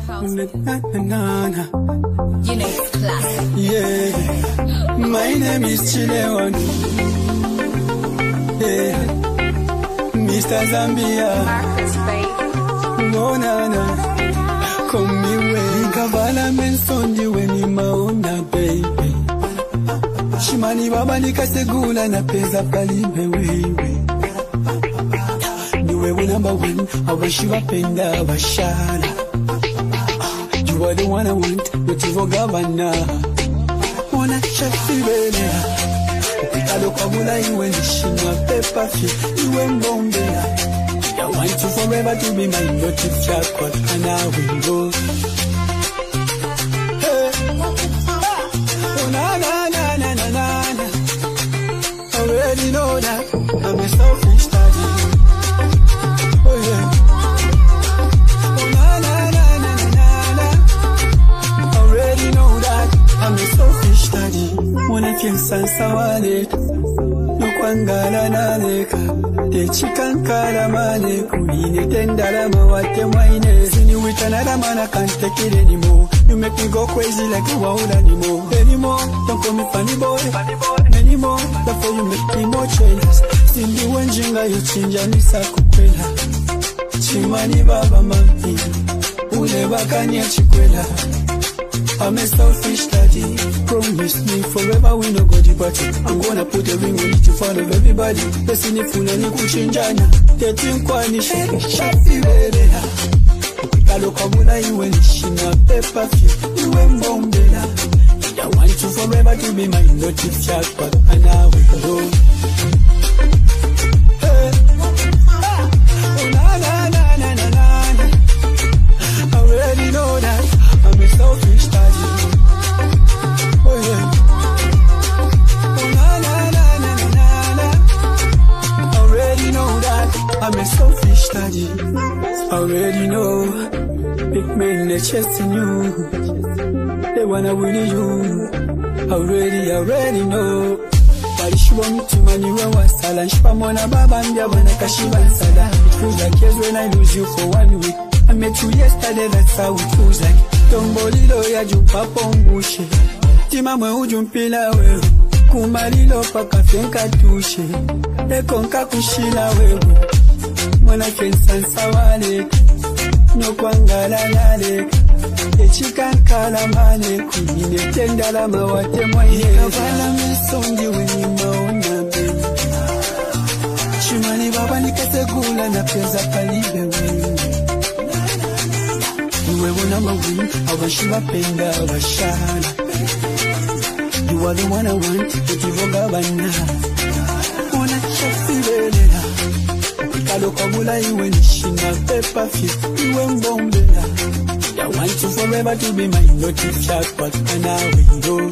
You know it's classic. Yeah, my name is Chileon. Yeah, Mr. Zambia. Marcus, babe. No, no, no. Come me way. Kavala mensondi weni maona, baby. Shimani baba nikasegula na pesa palibe wewe. Niwe number one, abashiba penda abashana. You are the one I want, but you forgot governor. Wanna check the belly. Ukitalo kabula iwe nishima pepa fi, iwe mbombea. I want you forever to be my naughty jackpot, and I will go. Hey. Oh na na na na na na na. I already know that I'm a selfish daddy. Oh yeah. Oh na na na na na na. I already know that I'm a selfish daddy. Wanna kill sansa wallet. No kwangala na leka. Te chikankala mane kuine tendala mawate mwaine. See you with another man, I can't take it anymore. You make me go crazy like you won't anymore. Anymore, don't call me funny boy. Anymore, before you make me more jealous. Sindi wenjinga you change nisa kukwela. Chimani baba mami, ule bakanya chikwela. I'm a selfish daddy. Promise me forever we no go debate. I'm gonna put a ring on it to follow everybody. Listen if you need to change na. Tetin kwani shafi belea. Ukitalo kabula iwe nishina pepa fi, iwe mbombela. I want you forever to be my naughty jackpot, and I will go. Hey. Oh na na na na na na. I already know that I'm a selfish daddy. Oh yeah. Oh na na na na na na. I already know that I'm a selfish daddy. I already know. Big men they chasing you. They wanna win you. Already know. Walishiwa mtu maniwe wasala. Nshipa mwana baba mbia wana kashiba nsala. It feels like years when I lose you for 1 week. I met you yesterday, that's how it feels like. Tombolilo ya jupapo mbushe. Tima mwe ujumpila wewe. Kumalilo paka fenka tushe. Eko nka kushila wewe. Mwana kensansa waleka. Nokwangala naleka. Echikankala mane kuine tendala mawate mwaine. Kavala mesondi weni maona beni. Shimani baba nikasegula na peza palibe wewe. Niwe number one, abashiba penda abashana. You are the one I want, but you forgot governor. Wanna check the belly. Ukitalo kabula iwe nishina pepa fi, iwe mbombela. I want you forever to be my naughty jackpot, and I will go.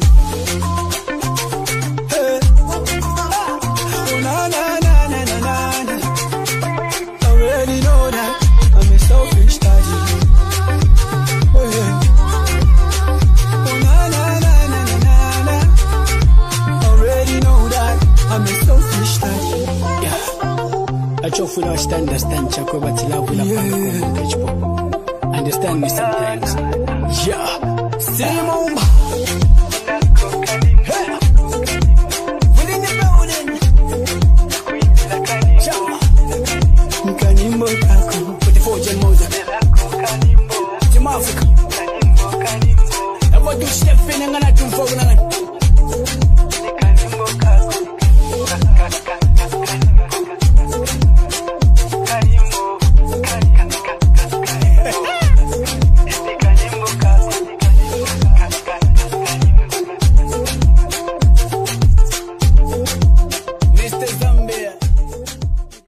Hey. Oh na na na na na na. I already know that I'm a selfish daddy. Oh yeah. Oh na na na na na na. I already know that I'm a selfish daddy. Yeah. I just feel understand chako batila vula pano. Understand me sometimes. Yeah. Simon.